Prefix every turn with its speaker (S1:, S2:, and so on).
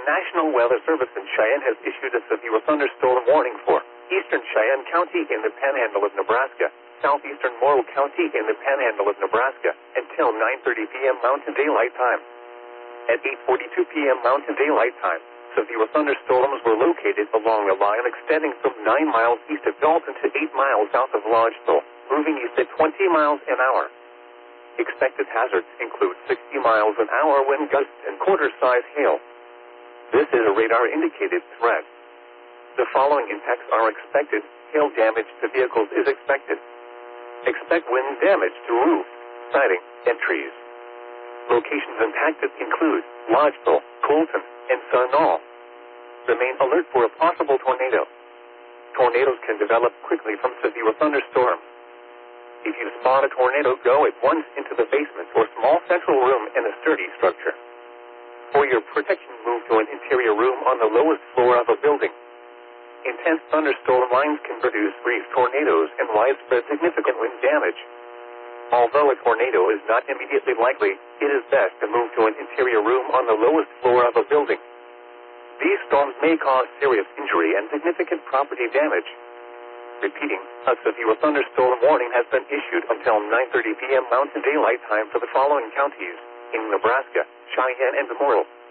S1: National Weather Service in Cheyenne has issued a severe thunderstorm warning for eastern Cheyenne County in the Panhandle of Nebraska, southeastern Morrill County in the Panhandle of Nebraska, until 9:30 p.m. Mountain Daylight Time. At 8:42 p.m. Mountain Daylight Time, severe thunderstorms were located along a line extending from 9 miles east of Dalton to 8 miles south of Lodgeville, moving east at 20 miles an hour. Expected hazards include 60 miles an hour wind gusts and quarter-size hail. This is a radar-indicated threat. The following impacts are expected. Hail damage to vehicles is expected. Expect wind damage to roofs, siding, and trees. Locations impacted include Lodgeville, Colton, and Sunol. Remain alert for a possible tornado. Tornadoes can develop quickly from severe thunderstorms. If you spot a tornado, go at once into the basement or small central room in a sturdy structure. For your protection, move to an interior room on the lowest floor of a building. Intense thunderstorm lines can produce brief tornadoes and widespread significant wind damage. Although a tornado is not immediately likely, it is best to move to an interior room on the lowest floor of a building. These storms may cause serious injury and significant property damage. Repeating, a severe thunderstorm warning has been issued until 9:30 p.m. Mountain Daylight Time for the following counties in Nebraska, Cheyenne, and Morrill.